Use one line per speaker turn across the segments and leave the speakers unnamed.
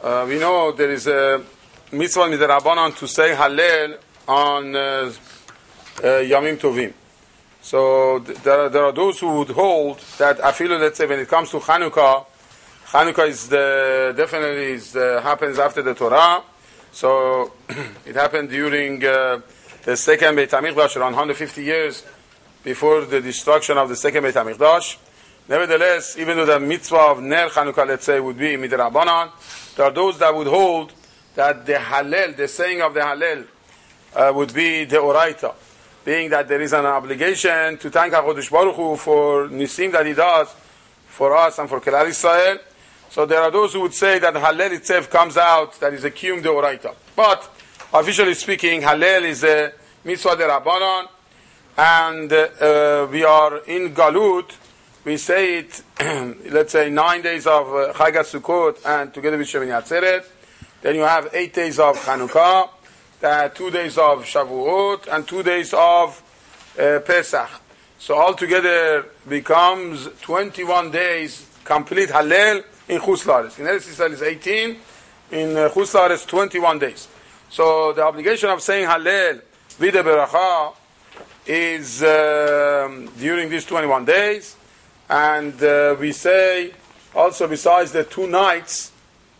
We know there is a mitzvah midirabanan to say Hallel on Yamim Tovim. So there are those who would hold that afilu, let's say, when it comes to Chanukah is definitely happens after the Torah. So it happened during the second Beit HaMikdash, around 150 years before the destruction of the second Beit HaMikdash. Nevertheless, even though the mitzvah of Ner Chanukah, let's say, would be midirabanan, there are those that would hold that the Hallel, the saying of the Hallel, would be the Oraita, being that there is an obligation to thank HaKadosh Baruch Hu for Nisim that He does for us and for Klal Yisrael. So there are those who would say that Hallel itself comes out, that is a Kiyum de Oraita. But, officially speaking, Hallel is a mitzvah de Rabbanan, and we are in Galut. We say it, let's say 9 days of Chag HaSukkot and together with Shemini Atzeret. Then you have 8 days of Chanukah, 2 days of Shavuot, and 2 days of Pesach. So altogether becomes 21 days complete Hallel in Chutz La'aretz. In Eretz Yisrael is 18, in Chutz La'aretz 21 days. So the obligation of saying Hallel with the Beracha is during these 21 days. And we say also, besides the 2 nights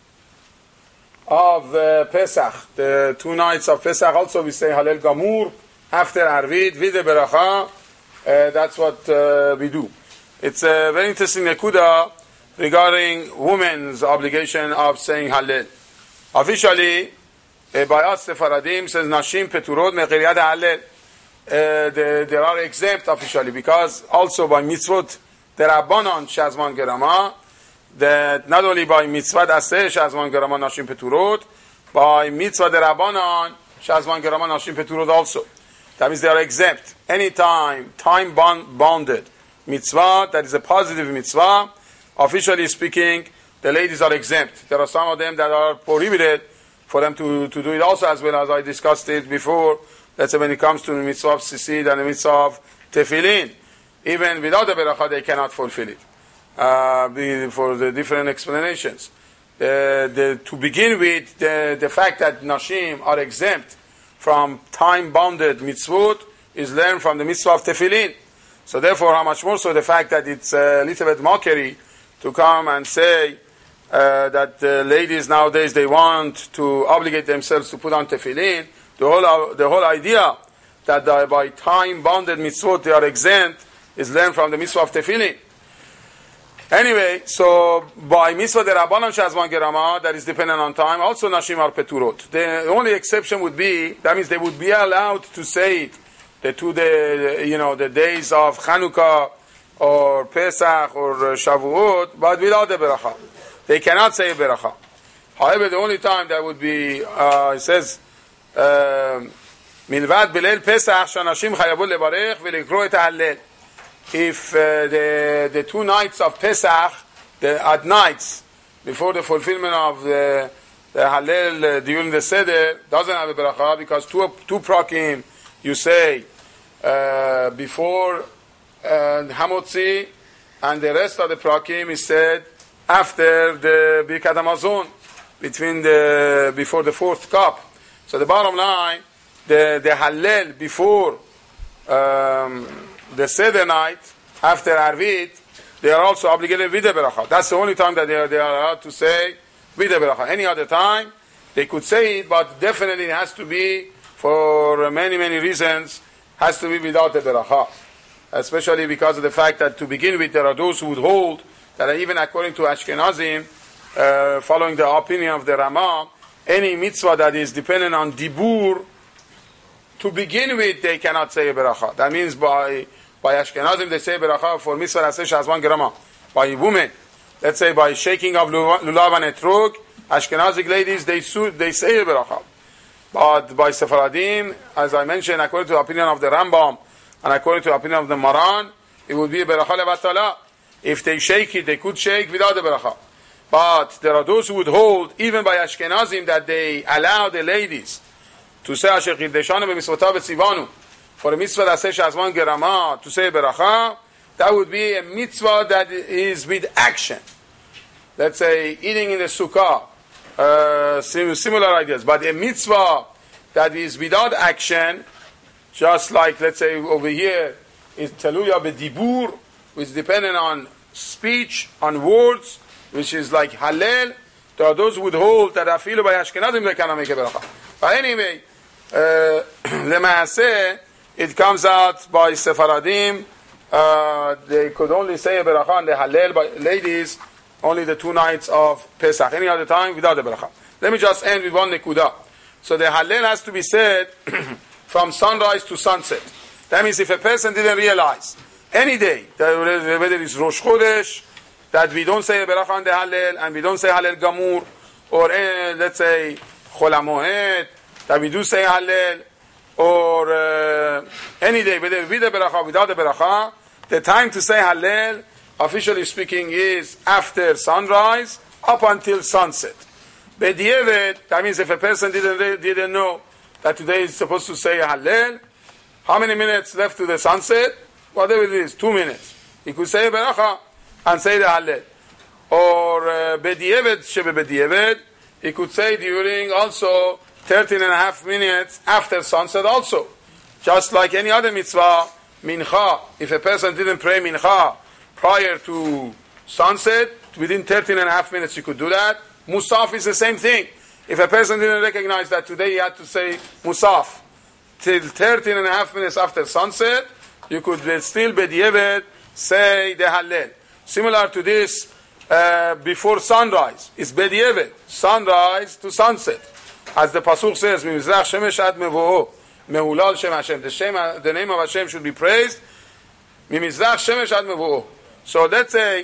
of Pesach, the 2 nights of Pesach, also we say Hallel Gamur after Arvit with the Beracha. That's what we do. It's a very interesting nekuda regarding women's obligation of saying Hallel. Officially, by us Sephardim, says Nashim Peturot Me'Chiryat Hallel. They are exempt officially, because also by mitzvot the Rabbanon Shazman Gerama, that not only by mitzvah Aseh Shazman Gerama Nashim Peturot, by mitzvah the Rabbanon Shazman Gerama Nashim Peturot also. That means they are exempt. Anytime, time-bounded mitzvah, that is a positive mitzvah, officially speaking, the ladies are exempt. There are some of them that are prohibited for them to do it also, as well as I discussed it before. Let's say when it comes to the mitzvah of Sisid and the mitzvah of Tefillin, even without the beracha, they cannot fulfill it for the different explanations. To begin with, the fact that Nashim are exempt from time-bounded mitzvot is learned from the mitzvah of Tefillin. So therefore, how much more so the fact that it's a little bit mockery to come and say that ladies nowadays, they want to obligate themselves to put on Tefillin. The whole idea that by time-bounded mitzvot they are exempt is learned from the mitzvah of Tefillin. Anyway, so by mitzvah the Rabbanan Shazman Gerama, that is dependent on time, also Nashim are Peturot. The only exception would be, that means they would be allowed to say it, the days of Chanukah or Pesach or Shavuot, but without the Beracha. They cannot say Beracha. However, the only time that would be, it says, Milvad Beleil Pesach, Shanashim Chayavot Levarech Velikro et Hallel. If the 2 nights of Pesach, at nights, before the fulfillment of the Hallel during the Seder, doesn't have a Beracha, because two prakim, you say, before Hamotzi, and the rest of the prakim is said after the Birkat Hamazon, before the 4th cup. So the bottom line, the Hallel before the Seder night, after Arvit, they are also obligated with the Beracha. That's the only time that they are allowed to say with the Beracha. Any other time, they could say it, but definitely it has to be, for many, many reasons, has to be without the Beracha. Especially because of the fact that, to begin with, there are those who would hold that even according to Ashkenazim, following the opinion of the Ramah, any mitzvah that is dependent on Dibur, to begin with, they cannot say a Beracha. That means by Ashkenazim, they say Beracha for mitzvah Aseh Shazman Gerama. By women, let's say by shaking of lulav and etrog, Ashkenazic ladies, they say a Beracha. But by Sephardim, as I mentioned, according to the opinion of the Rambam, and according to the opinion of the Maran, it would be a Beracha levatala. If they shake it, they could shake without the Beracha. But there are those who would hold, even by Ashkenazim, that they allow the ladies to say Asher Chiddeshanu b'mitzvotav v'tzivanu, for a mitzvah that says Shazman Gerama, to say Beracha, that would be a mitzvah that is with action. Let's say eating in the sukkah, Similar ideas. But a mitzvah that is without action, just like, let's say, over here, is teluya b'dibur, which is dependent on speech, on words, which is like halel. There are those who would hold that afilu by Ashkenazim they cannot make a beracha. But anyway, Lemaaseh, it comes out by Sephardim. They could only say a beracha on the halel by ladies only the 2 nights of Pesach. Any other time without the beracha. Let me just end with one nekuda. So the halel has to be said from sunrise to sunset. That means if a person didn't realize any day, whether it's Rosh Chodesh, that we don't say a beracha on the halel, and we don't say halel gamur, or let's say Chol HaMoed, that we do say halel, or any day, whether with the beracha or without the beracha, the time to say halel, officially speaking, is after sunrise up until sunset. B'diavad, that means if a person didn't know that today is supposed to say halel, how many minutes left to the sunset? Whatever it is, 2 minutes. He could say beracha and say the halel. Or b'diavad, shebe b'diavad, he could say during also 13.5 minutes after sunset also. Just like any other mitzvah, mincha, if a person didn't pray mincha prior to sunset, within 13.5 minutes you could do that. Musaf is the same thing. If a person didn't recognize that today he had to say Musaf till 13.5 minutes after sunset, you could still b'diavad say the halel. Similar to this, before sunrise, it's b'diavad, sunrise to sunset. As the Pasuk says, Mimizrach shemesh ad mevo'o, mehulal shem Hashem. The name of Hashem should be praised. Mimizrach shemesh ad mevo'o. So let's say,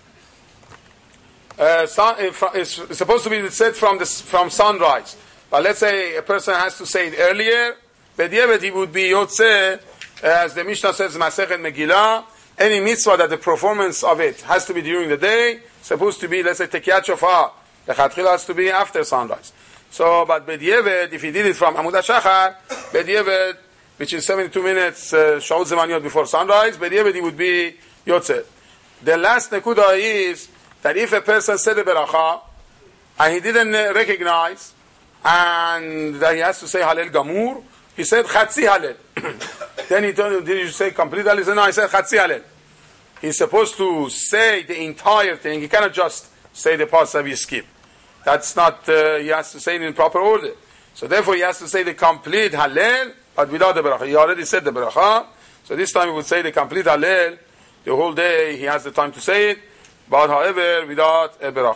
it's supposed to be said from sunrise. But let's say a person has to say it earlier. B'diavad he would be yotzeh, as the Mishnah says, Masechet Megillah. Any mitzvah that the performance of it has to be during the day, supposed to be, let's say, Tekiyat Shofar. The Chatchila has to be after sunrise. So, but B'diavad, if he did it from Amud HaShachar, B'diavad, which is 72 minutes, Shaul Zemaniyot before sunrise, B'diavad he would be yotzeh. The last nekuda is that if a person said a beracha and he didn't recognize and that he has to say halel gamur, he said chatzi halel. Then he told him, did you say complete halel? He said, no, I said chatzi halel. He's supposed to say the entire thing. He cannot just say the parts that we skip. That's not, he has to say it in proper order. So therefore he has to say the complete halel, but without the beracha. He already said the beracha. So this time he would say the complete halel. The whole day he has the time to say it, but however, without a beracha.